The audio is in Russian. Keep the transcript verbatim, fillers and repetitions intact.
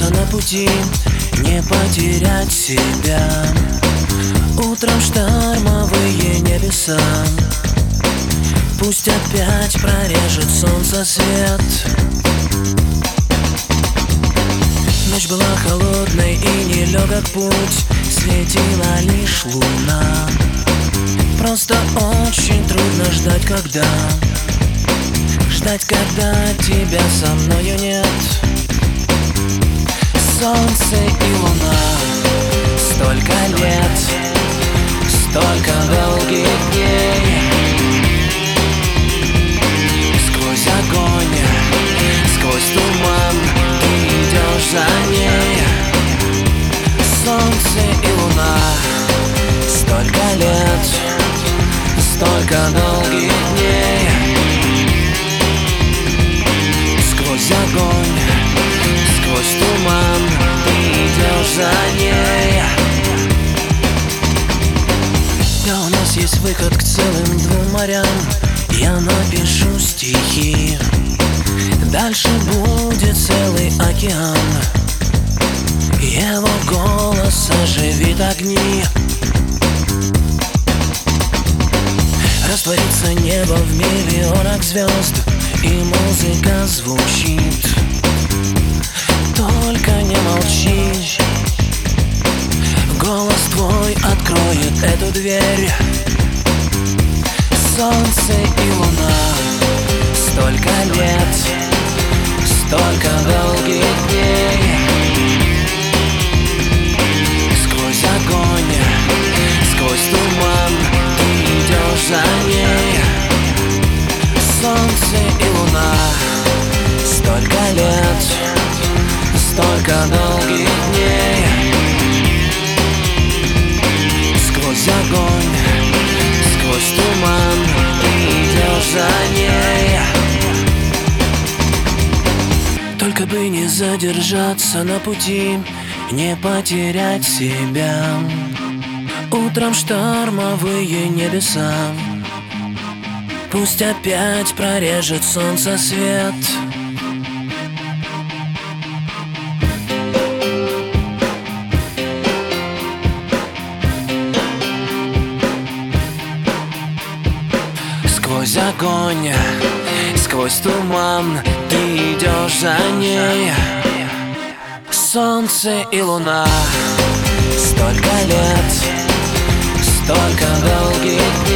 задержаться на пути, не потерять себя. Утром штормовые небеса, пусть опять прорежет солнце свет. Ночь была холодной и нелегок путь, светила лишь луна. Просто очень трудно ждать, когда Ждать, когда тебя со мною нет. Солнце и луна, столько лет, столько долгих дней. Сквозь огонь, сквозь туман ты идешь за ней. Солнце и луна, столько лет, столько долгих дней. Сквозь огонь, сквозь туман ты идешь за ней. Да, у нас есть выход к целым двум морям. Я напишу стихи, дальше будет целый океан. Его голос оживит огни. Растворится небо в миллионах звезд, и музыка звучит. Только не молчи, голос твой откроет эту дверь. Солнце и луна, столько лет, столько долгих дней. Сквозь огонь, сквозь туман ты идешь за ней. Солнце и луна, столько лет, столько долгих дней. Сквозь огонь, сквозь туман ты идешь за ней. Только бы не задержаться на пути, не потерять себя. Утром штормовые небеса, пусть опять прорежет солнце свет. Сквозь огонь, сквозь туман ты идешь за ней. Солнце и луна, столько лет, столько долгих дней.